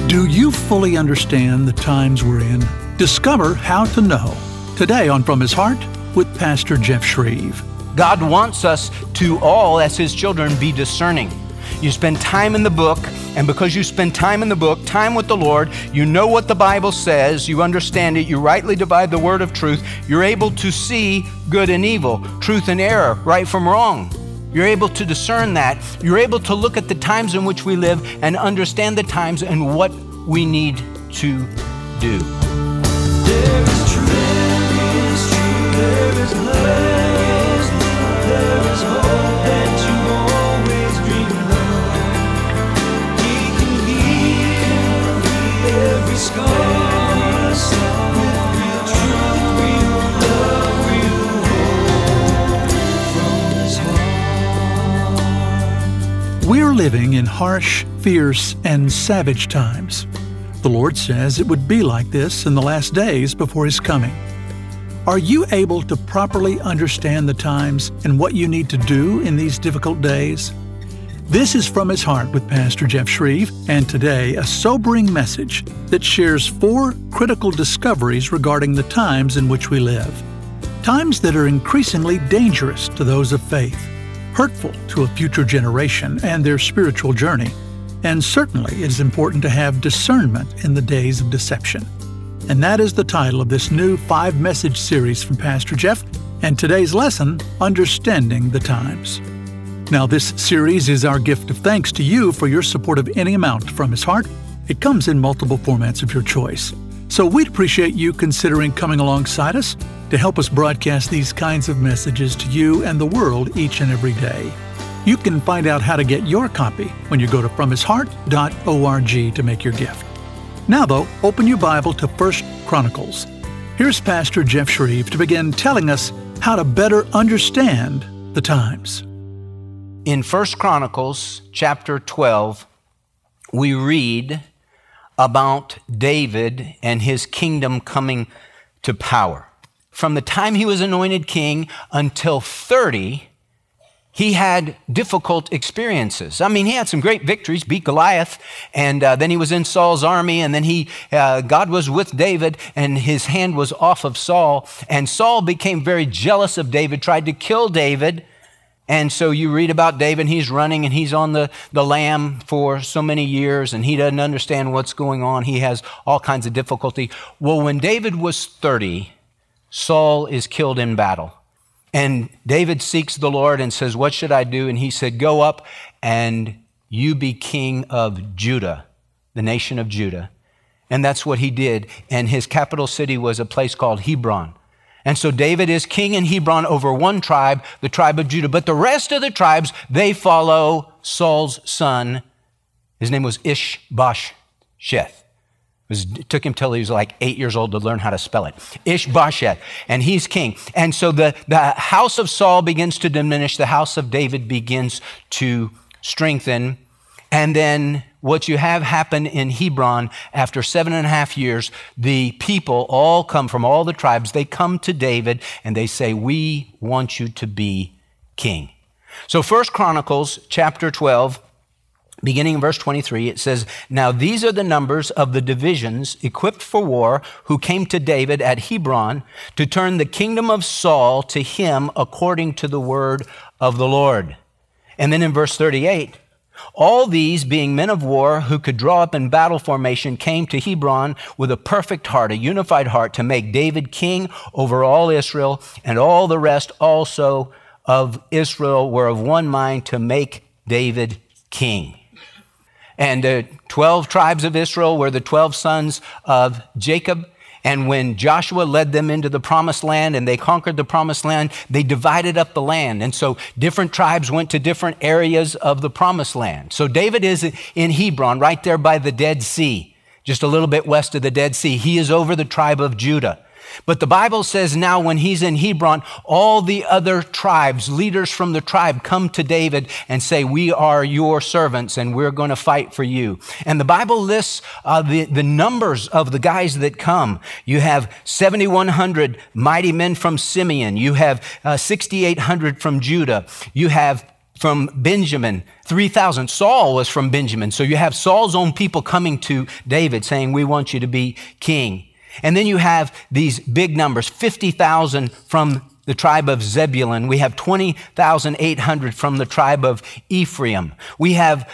Do you fully understand the times we're in? Discover how to know. Today on From His Heart with Pastor Jeff Shreve. God wants us to all, as His children, be discerning. You spend time in the book, and because you spend time in the book, time with the Lord, you know what the Bible says, you understand it, you rightly divide the word of truth, you're able to see good and evil, truth and error, right from wrong. You're able to discern that. You're able to look at the times in which we live and understand the times and what we need to do. There is truth, there is truth, there is love, there is hope that you always dreamed of. He can heal every scar, with real truth, real love, real hope from His heart. We're living in harsh, fierce, and savage times. The Lord says it would be like this in the last days before His coming. Are you able to properly understand the times and what you need to do in these difficult days? This is From His Heart with Pastor Jeff Shreve, and today a sobering message that shares 4 critical discoveries regarding the times in which we live. Times that are increasingly dangerous to those of faith, hurtful to a future generation and their spiritual journey. And certainly it is important to have discernment in the days of deception. And that is the title of this new 5-message series from Pastor Jeff, and today's lesson, Understanding the Times. Now, this series is our gift of thanks to you for your support of any amount from His Heart. It comes in multiple formats of your choice. So we'd appreciate you considering coming alongside us to help us broadcast these kinds of messages to you and the world each and every day. You can find out how to get your copy when you go to FromHisHeart.org to make your gift. Now, though, open your Bible to 1 Chronicles. Here's Pastor Jeff Shreve to begin telling us how to better understand the times. In 1 Chronicles chapter 12, we read about David and his kingdom coming to power. From the time he was anointed king until 30, he had difficult experiences. I mean, he had some great victories, beat Goliath, and then he was in Saul's army, and then God was with David, and his hand was off of Saul, and Saul became very jealous of David, tried to kill David, and so you read about David, he's running, and he's on the lam for so many years, and he doesn't understand what's going on. He has all kinds of difficulty. Well, when David was 30, Saul is killed in battle. And David seeks the Lord and says, what should I do? And he said, go up and you be king of Judah, the nation of Judah. And that's what he did. And his capital city was a place called Hebron. And so David is king in Hebron over one tribe, the tribe of Judah. But the rest of the tribes, they follow Saul's son. His name was Ishbosheth. It took him till he was like 8 years old to learn how to spell it. Ishbosheth, and he's king. And so the house of Saul begins to diminish. The house of David begins to strengthen. And then what you have happen in Hebron, after 7.5 years, the people all come from all the tribes. They come to David and they say, we want you to be king. So 1 Chronicles chapter 12, beginning in verse 23, it says, now these are the numbers of the divisions equipped for war who came to David at Hebron to turn the kingdom of Saul to him according to the word of the Lord. And then in verse 38, all these, being men of war who could draw up in battle formation, came to Hebron with a perfect heart, a unified heart, to make David king over all Israel, and all the rest also of Israel were of one mind to make David king. And the 12 tribes of Israel were the 12 sons of Jacob. And when Joshua led them into the promised land and they conquered the promised land, they divided up the land. And so different tribes went to different areas of the promised land. So David is in Hebron, right there by the Dead Sea, just a little bit west of the Dead Sea. He is over the tribe of Judah. But the Bible says now when he's in Hebron, all the other tribes, leaders from the tribe, come to David and say, we are your servants and we're going to fight for you. And the Bible lists the numbers of the guys that come. You have 7,100 mighty men from Simeon. You have 6,800 from Judah. You have from Benjamin, 3,000. Saul was from Benjamin. So you have Saul's own people coming to David saying, we want you to be king. And then you have these big numbers, 50,000 from the tribe of Zebulun. We have 20,800 from the tribe of Ephraim. We have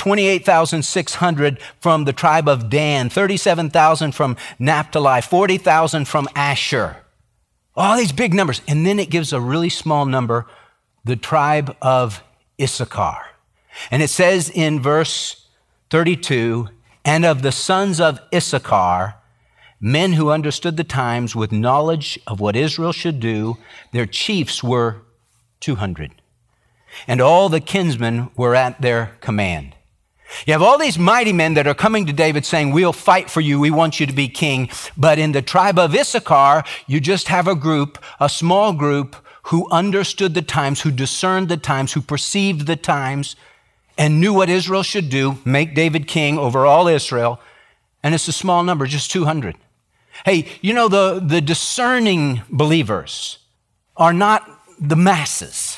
28,600 from the tribe of Dan, 37,000 from Naphtali, 40,000 from Asher. All these big numbers. And then it gives a really small number, the tribe of Issachar. And it says in verse 32, and of the sons of Issachar, men who understood the times with knowledge of what Israel should do, their chiefs were 200. And all the kinsmen were at their command. You have all these mighty men that are coming to David saying, we'll fight for you, we want you to be king. But in the tribe of Issachar, you just have a group, a small group, who understood the times, who discerned the times, who perceived the times, and knew what Israel should do, make David king over all Israel. And it's a small number, just 200. Hey, you know, the discerning believers are not the masses.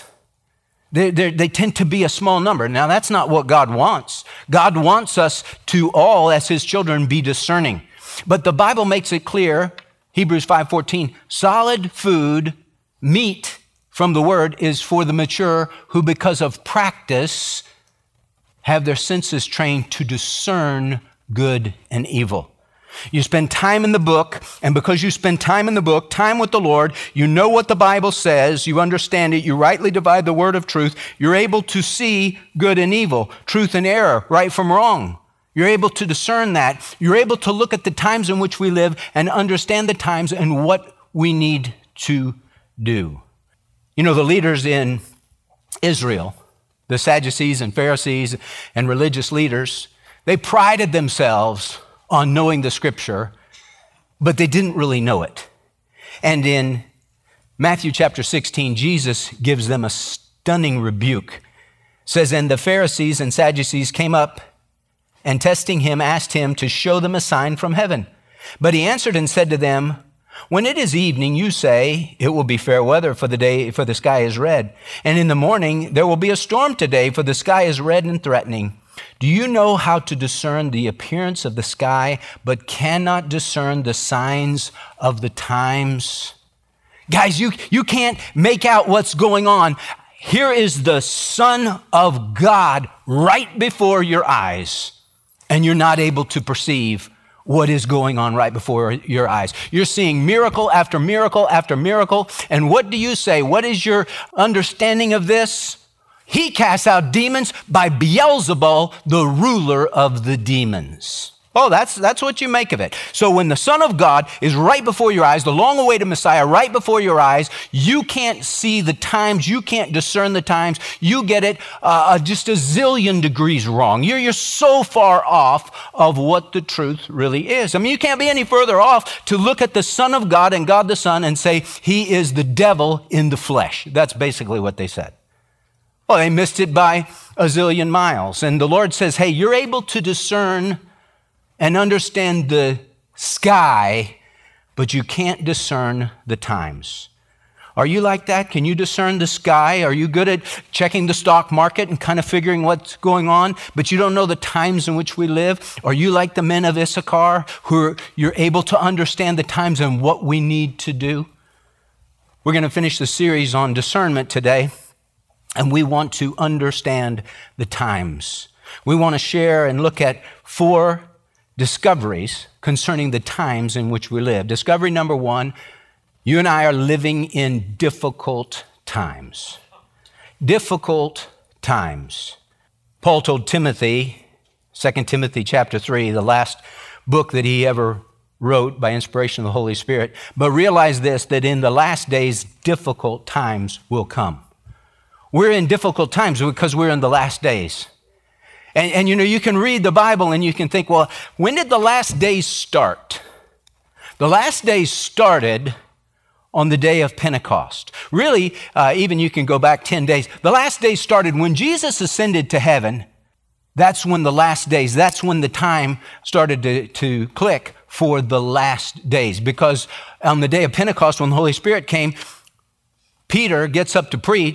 They tend to be a small number. Now, that's not what God wants. God wants us to all, as his children, be discerning. But the Bible makes it clear, Hebrews 5:14, solid food, meat from the word, is for the mature who, because of practice, have their senses trained to discern good and evil. You spend time in the book, and because you spend time in the book, time with the Lord, you know what the Bible says, you understand it, you rightly divide the word of truth, you're able to see good and evil, truth and error, right from wrong. You're able to discern that. You're able to look at the times in which we live and understand the times and what we need to do. You know, the leaders in Israel, the Sadducees and Pharisees and religious leaders, they prided themselves on knowing the scripture, but they didn't really know it. And in Matthew chapter 16, Jesus gives them a stunning rebuke. It says, and the Pharisees and Sadducees came up and testing him, asked him to show them a sign from heaven. But he answered and said to them, when it is evening, you say, it will be fair weather, for the sky is red. And in the morning, there will be a storm today, for the sky is red and threatening. Do you know how to discern the appearance of the sky, but cannot discern the signs of the times? Guys, you can't make out what's going on. Here is the Son of God right before your eyes, and you're not able to perceive what is going on right before your eyes. You're seeing miracle after miracle after miracle, and what do you say? What is your understanding of this? He casts out demons by Beelzebul, the ruler of the demons. Oh, that's what you make of it. So when the Son of God is right before your eyes, the long-awaited Messiah right before your eyes, you can't see the times, you can't discern the times, you get it just a zillion degrees wrong. You're so far off of what the truth really is. I mean, you can't be any further off to look at the Son of God and God the Son and say, he is the devil in the flesh. That's basically what they said. Well, they missed it by a zillion miles. And the Lord says, hey, you're able to discern and understand the sky, but you can't discern the times. Are you like that? Can you discern the sky? Are you good at checking the stock market and kind of figuring what's going on, but you don't know the times in which we live? Are you like the men of Issachar, you're able to understand the times and what we need to do? We're going to finish the series on discernment today. And we want to understand the times. We want to share and look at 4 discoveries concerning the times in which we live. Discovery number 1, you and I are living in difficult times. Difficult times. Paul told Timothy, 2 Timothy chapter 3, the last book that he ever wrote by inspiration of the Holy Spirit, but realize this, that in the last days, difficult times will come. We're in difficult times because we're in the last days. And you know, you can read the Bible and you can think, well, when did the last days start? The last days started on the day of Pentecost. Really, even you can go back 10 days. The last days started when Jesus ascended to heaven. That's when the last days, that's when the time started to click for the last days. Because on the day of Pentecost, when the Holy Spirit came, Peter gets up to preach,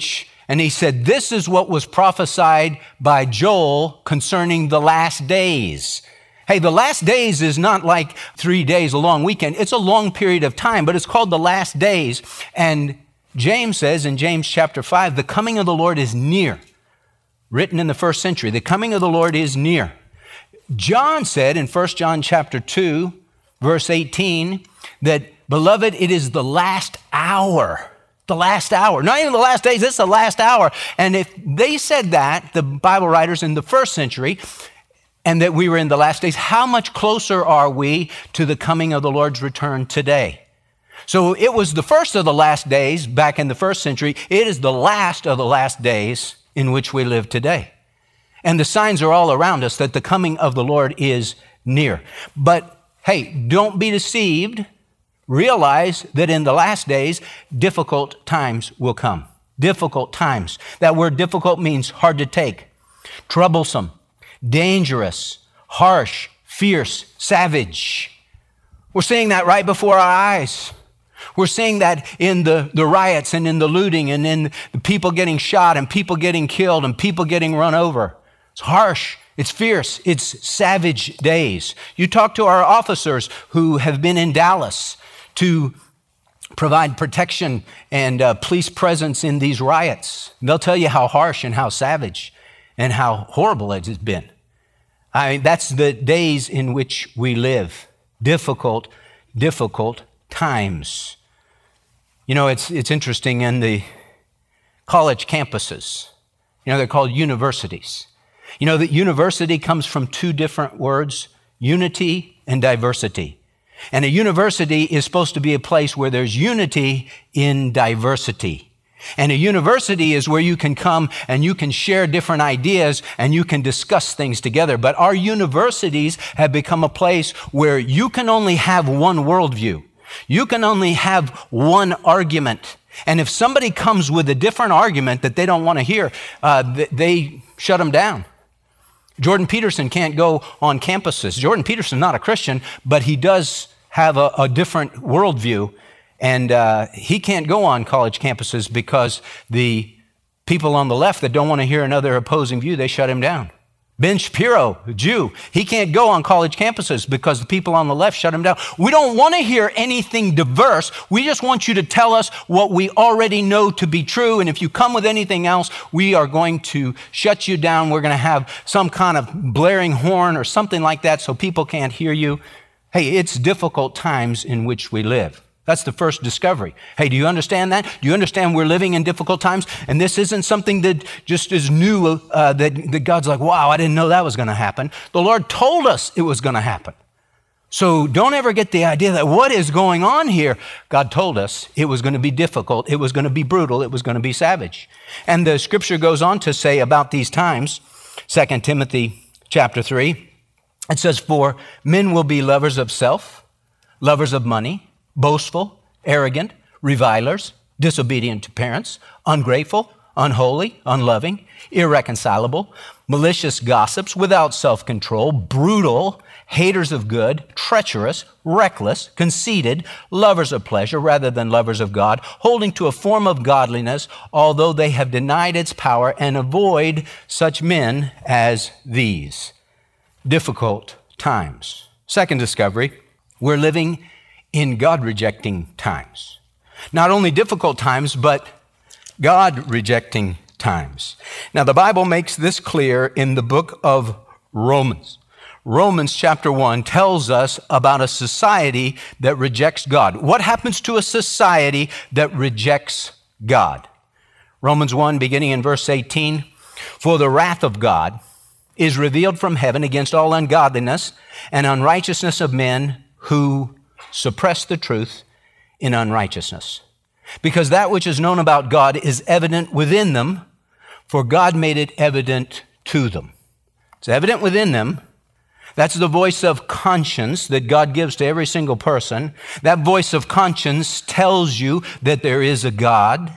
And he said, this is what was prophesied by Joel concerning the last days. Hey, the last days is not like 3 days, a long weekend. It's a long period of time, but it's called the last days. And James says in James chapter 5, the coming of the Lord is near. Written in the first century, the coming of the Lord is near. John said in 1 John chapter 2, verse 18, that, beloved, it is the last hour. The last hour. Not even the last days, it's the last hour. And if they said that, the Bible writers in the first century, and that we were in the last days, how much closer are we to the coming of the Lord's return today? So it was the first of the last days back in the first century. It is the last of the last days in which we live today. And the signs are all around us that the coming of the Lord is near. But hey, don't be deceived. Realize that in the last days, difficult times will come. Difficult times. That word difficult means hard to take, troublesome, dangerous, harsh, fierce, savage. We're seeing that right before our eyes. We're seeing that in the riots and in the looting and in the people getting shot and people getting killed and people getting run over. It's harsh. It's fierce. It's savage days. You talk to our officers who have been in Dallas to provide protection and police presence in these riots. They'll tell you how harsh and how savage and how horrible it has been. I mean, that's the days in which we live. Difficult times. You know, it's interesting in the college campuses. You know, they're called universities. You know that university comes from two different words, unity and diversity. And a university is supposed to be a place where there's unity in diversity. And a university is where you can come and you can share different ideas and you can discuss things together. But our universities have become a place where you can only have one worldview. You can only have one argument. And if somebody comes with a different argument that they don't want to hear, they shut them down. Jordan Peterson can't go on campuses. Jordan Peterson's not a Christian, but he does have a different worldview. And he can't go on college campuses because the people on the left that don't want to hear another opposing view, they shut him down. Ben Shapiro, a Jew, he can't go on college campuses because the people on the left shut him down. We don't want to hear anything diverse. We just want you to tell us what we already know to be true. And if you come with anything else, we are going to shut you down. We're going to have some kind of blaring horn or something like that so people can't hear you. Hey, it's difficult times in which we live. That's the first discovery. Hey, do you understand that? Do you understand we're living in difficult times? And this isn't something that just is new, that God's like, wow, I didn't know that was going to happen. The Lord told us it was going to happen. So don't ever get the idea that what is going on here? God told us it was going to be difficult. It was going to be brutal. It was going to be savage. And the scripture goes on to say about these times, 2 Timothy chapter 3, it says, for men will be lovers of self, lovers of money, boastful, arrogant, revilers, disobedient to parents, ungrateful, unholy, unloving, irreconcilable, malicious gossips, without self-control, brutal, haters of good, treacherous, reckless, conceited, lovers of pleasure rather than lovers of God, holding to a form of godliness, although they have denied its power, and avoid such men as these. Difficult times. Second discovery, we're living in God-rejecting times. Not only difficult times, but God-rejecting times. Now, the Bible makes this clear in the book of Romans. Romans chapter 1 tells us about a society that rejects God. What happens to a society that rejects God? Romans 1, beginning in verse 18, for the wrath of God is revealed from heaven against all ungodliness and unrighteousness of men who suppress the truth in unrighteousness. Because that which is known about God is evident within them, for God made it evident to them. It's evident within them. That's the voice of conscience that God gives to every single person. That voice of conscience tells you that there is a God.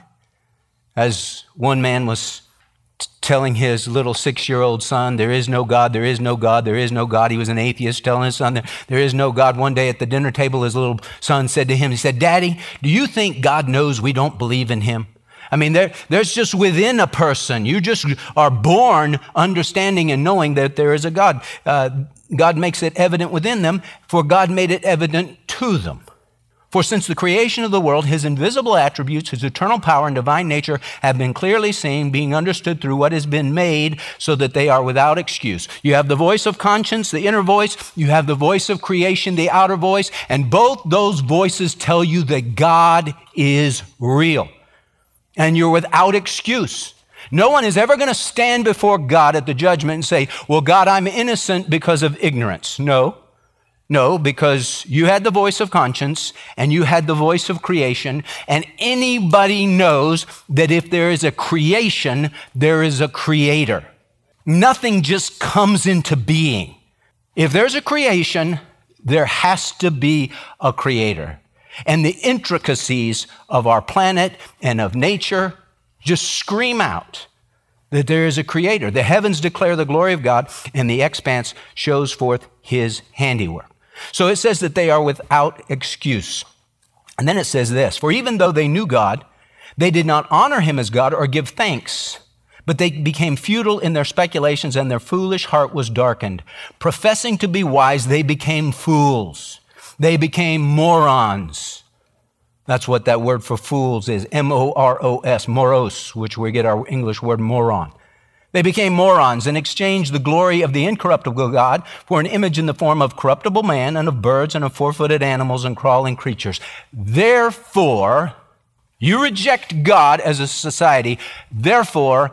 As one man was telling his little 6-year-old son, there is no God, there is no God, there is no God. He was an atheist telling his son, there is no God. One day at the dinner table, his little son said to him, he said, Daddy, do you think God knows we don't believe in him? I mean, there's just within a person. You just are born understanding and knowing that there is a God. God makes it evident within them, for God made it evident to them. For since the creation of the world, his invisible attributes, his eternal power and divine nature have been clearly seen, being understood through what has been made, so that they are without excuse. You have the voice of conscience, the inner voice. You have the voice of creation, the outer voice. And both those voices tell you that God is real. And you're without excuse. No one is ever going to stand before God at the judgment and say, well, God, I'm innocent because of ignorance. No, because you had the voice of conscience and you had the voice of creation, and anybody knows that if there is a creation, there is a creator. Nothing just comes into being. If there's a creation, there has to be a creator. And the intricacies of our planet and of nature just scream out that there is a creator. The heavens declare the glory of God, and the expanse shows forth his handiwork. So it says that they are without excuse. And then it says this, for even though they knew God, they did not honor him as God or give thanks, but they became futile in their speculations, and their foolish heart was darkened. Professing to be wise, they became fools. They became morons. That's what that word for fools is, M-O-R-O-S, moros, which we get our English word moron. They became morons and exchanged the glory of the incorruptible God for an image in the form of corruptible man and of birds and of four-footed animals and crawling creatures. Therefore, you reject God as a society. Therefore,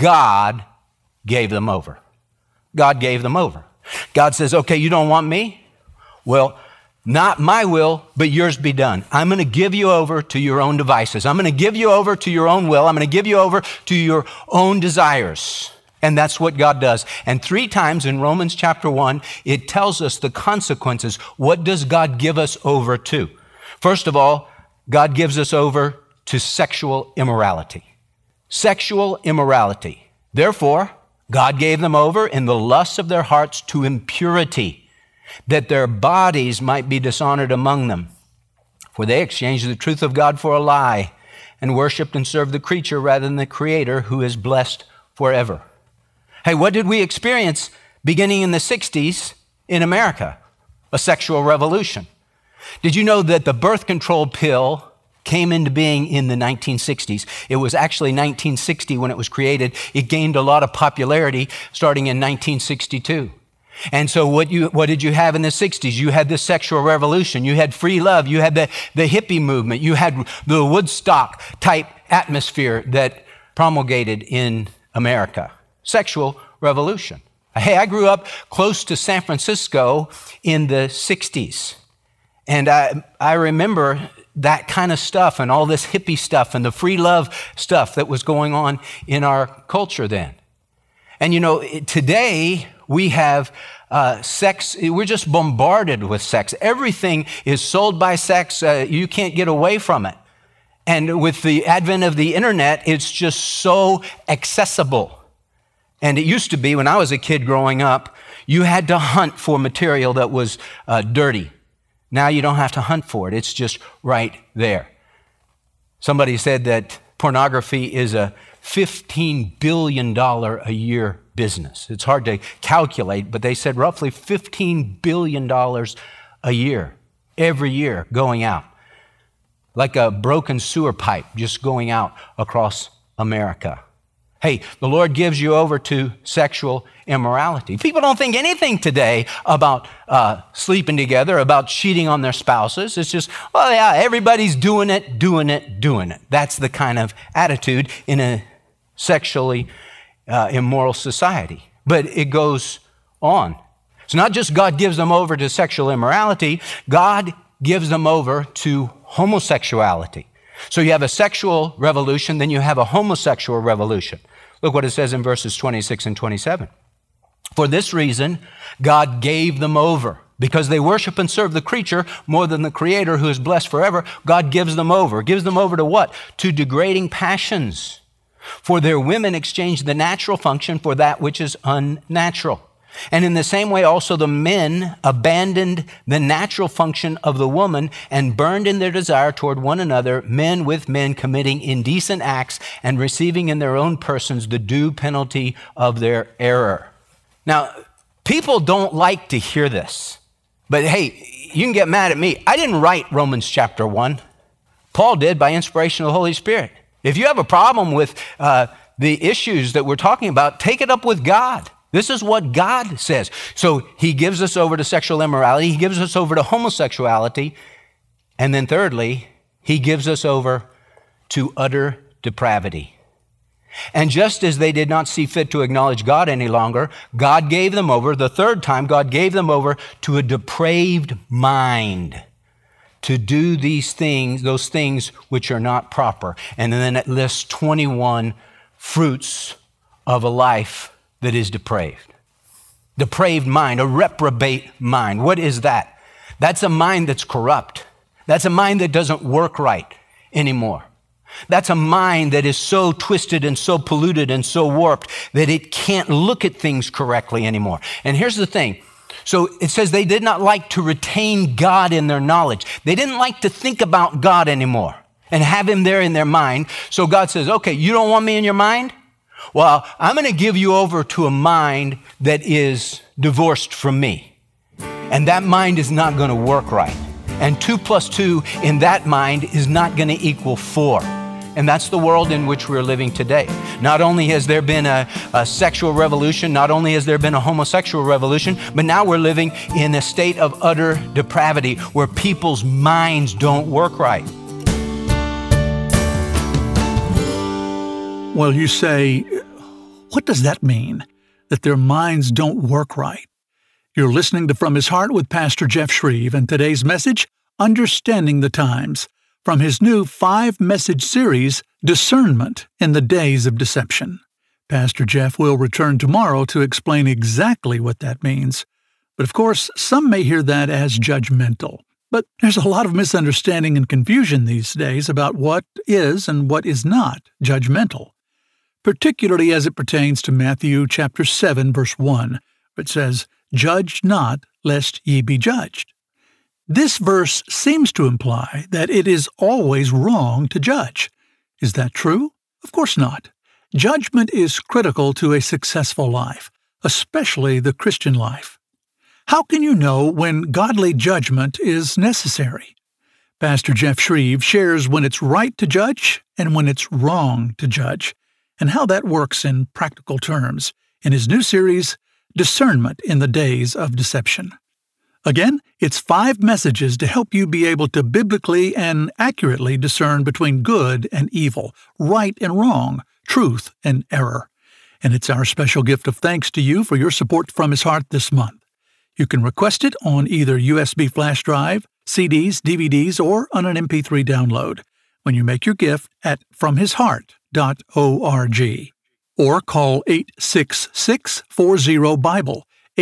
God gave them over. God gave them over. God says, okay, you don't want me? Well, not my will, but yours be done. I'm going to give you over to your own devices. I'm going to give you over to your own will. I'm going to give you over to your own desires. And that's what God does. And 3 times in Romans chapter 1, it tells us the consequences. What does God give us over to? First of all, God gives us over to sexual immorality. Sexual immorality. Therefore, God gave them over in the lusts of their hearts to impurity, that their bodies might be dishonored among them. For they exchanged the truth of God for a lie and worshiped and served the creature rather than the Creator, who is blessed forever. Hey, what did we experience beginning in the 60s in America? A sexual revolution. Did you know that the birth control pill came into being in the 1960s? It was actually 1960 when it was created. It gained a lot of popularity starting in 1962. And so what did you have in the 60s? You had the sexual revolution. You had free love. You had the hippie movement. You had the Woodstock type atmosphere that promulgated in America. Sexual revolution. Hey, I grew up close to San Francisco in the 60s. And I remember that kind of stuff and all this hippie stuff and the free love stuff that was going on in our culture then. And you know, today we have sex. We're just bombarded with sex. Everything is sold by sex. You can't get away from it. And with the advent of the internet, it's just so accessible. And it used to be, when I was a kid growing up, you had to hunt for material that was dirty. Now you don't have to hunt for it. It's just right there. Somebody said that pornography is a $15 billion a year business. It's hard to calculate, but they said roughly $15 billion a year, every year going out. Like a broken sewer pipe just going out across America. Hey, the Lord gives you over to sexual immorality. People don't think anything today about sleeping together, about cheating on their spouses. It's just, well, yeah, everybody's doing it. That's the kind of attitude in a sexually immoral society. But it goes on. It's not just God gives them over to sexual immorality. God gives them over to homosexuality. So you have a sexual revolution, then you have a homosexual revolution. Look what it says in verses 26 and 27. For this reason, God gave them over. Because they worship and serve the creature more than the Creator, who is blessed forever, God gives them over. Gives them over to what? To degrading passions. For their women exchange the natural function for that which is unnatural. And in the same way, also the men abandoned the natural function of the woman and burned in their desire toward one another, men with men committing indecent acts and receiving in their own persons the due penalty of their error. Now, people don't like to hear this, but hey, you can get mad at me. I didn't write Romans chapter 1. Paul did by inspiration of the Holy Spirit. If you have a problem with the issues that we're talking about, take it up with God. This is what God says. So he gives us over to sexual immorality. He gives us over to homosexuality. And then thirdly, he gives us over to utter depravity. And just as they did not see fit to acknowledge God any longer, God gave them over, the third time, God gave them over to a depraved mind to do these things, those things which are not proper. And then it lists 21 fruits of a life that is depraved. Depraved mind, a reprobate mind. What is that? That's a mind that's corrupt. That's a mind that doesn't work right anymore. That's a mind that is so twisted and so polluted and so warped that it can't look at things correctly anymore. And here's the thing. So it says they did not like to retain God in their knowledge. They didn't like to think about God anymore and have him there in their mind. So God says, okay, you don't want me in your mind? Well, I'm going to give you over to a mind that is divorced from me. And that mind is not going to work right. And 2 + 2 in that mind is not going to equal 4. And that's the world in which we're living today. Not only has there been a sexual revolution, not only has there been a homosexual revolution, but now we're living in a state of utter depravity where people's minds don't work right. Well, you say, what does that mean? That their minds don't work right? You're listening to From His Heart with Pastor Jeff Shreve, and today's message, Understanding the Times, from his new 5-message series, Discernment in the Days of Deception. Pastor Jeff will return tomorrow to explain exactly what that means. But of course, some may hear that as judgmental. But there's a lot of misunderstanding and confusion these days about what is and what is not judgmental, particularly as it pertains to Matthew chapter 7, verse 1, where it says, "Judge not, lest ye be judged." This verse seems to imply that it is always wrong to judge. Is that true? Of course not. Judgment is critical to a successful life, especially the Christian life. How can you know when godly judgment is necessary? Pastor Jeff Shreve shares when it's right to judge and when it's wrong to judge, and how that works in practical terms in his new series, Discernment in the Days of Deception. Again, it's 5 messages to help you be able to biblically and accurately discern between good and evil, right and wrong, truth and error. And it's our special gift of thanks to you for your support from His Heart this month. You can request it on either USB flash drive, CDs, DVDs, or on an MP3 download when you make your gift at FromHisHeart.org. Or call 866-40-BIBLE,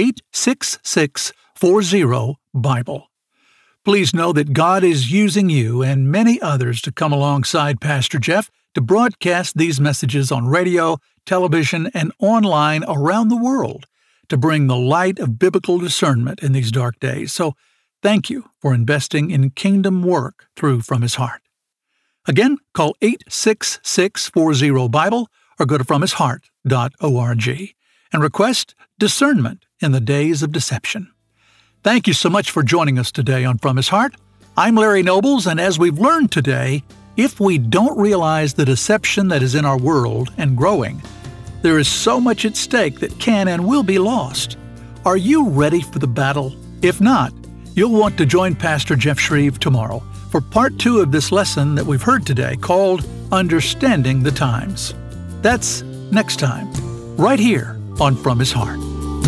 866-40-BIBLE. Please know that God is using you and many others to come alongside Pastor Jeff to broadcast these messages on radio, television, and online around the world to bring the light of biblical discernment in these dark days. So thank you for investing in kingdom work through From His Heart. Again, call 866-40-BIBLE or go to FromHisHeart.org and request Discernment in the Days of Deception. Thank you so much for joining us today on From His Heart. I'm Larry Nobles, and as we've learned today, if we don't realize the deception that is in our world and growing, there is so much at stake that can and will be lost. Are you ready for the battle? If not, you'll want to join Pastor Jeff Shreve tomorrow for part 2 of this lesson that we've heard today called Understanding the Times. That's next time, right here on From His Heart.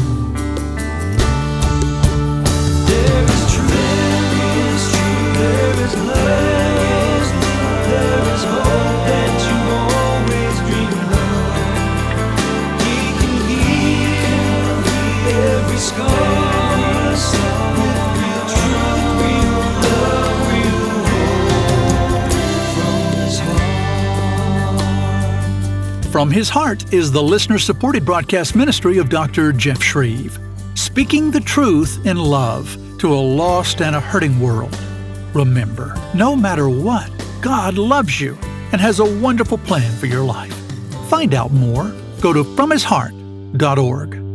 There is truth, there is love, there is hope that you always dreamed of. He can heal every scar with real truth, real love, real hope from His heart. From His Heart is the listener-supported broadcast ministry of Dr. Jeff Shreve. speaking the truth in love to a lost and a hurting world. Remember, no matter what, God loves you and has a wonderful plan for your life. Find out more. Go to FromHisHeart.org.